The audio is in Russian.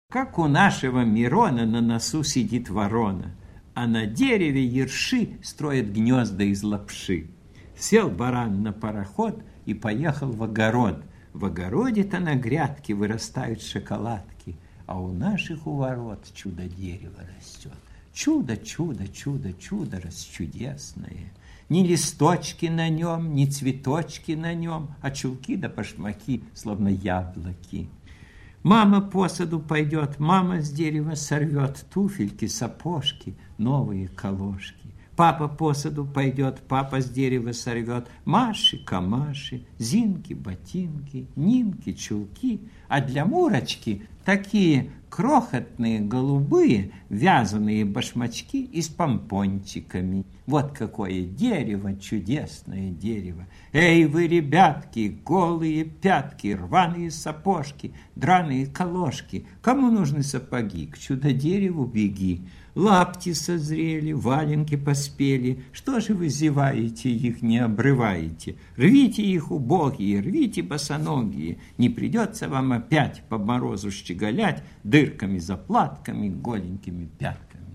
Как у нашего Мирона на носу сидит ворона, а на дереве ерши строят гнезда из лапши. Сел баран на пароход и поехал в огород. В огороде-то на грядке вырастают шоколадки, а у наших у ворот чудо-дерево растет. Чудо, чудо, чудо, чудо расчудесное. Ни листочки на нем, ни цветочки на нем, а чулки да башмаки, словно яблоки. Мама по саду пойдет, мама с дерева сорвет туфельки, сапожки, новые колошки. Папа по саду пойдет, папа с дерева сорвет Маши, камаши, Зинки, ботинки, Нинки, чулки. А для Мурочки такие крохотные голубые вязаные башмачки и с помпончиками. Вот какое дерево, чудесное дерево. Эй вы, ребятки, голые пятки, рваные сапожки, драные колошки. Кому нужны сапоги? К чудо-дереву беги. Лапти созрели, валенки поспели. Что же вы зеваете, их не обрываете? Рвите их, убогие, рвите босоногие. Не придется вам опять по морозу щеголять дырками, заплатками, голенькими пятками.